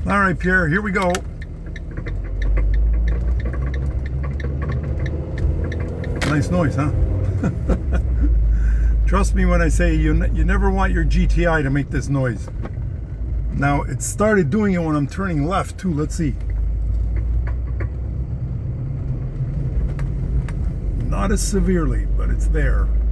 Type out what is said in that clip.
All right, Pierre, here we go. Nice noise, huh? Trust me when I say you never want your GTI to make this noise. Now, it started doing it when I'm turning left, too. Let's see. Not as severely, but it's there.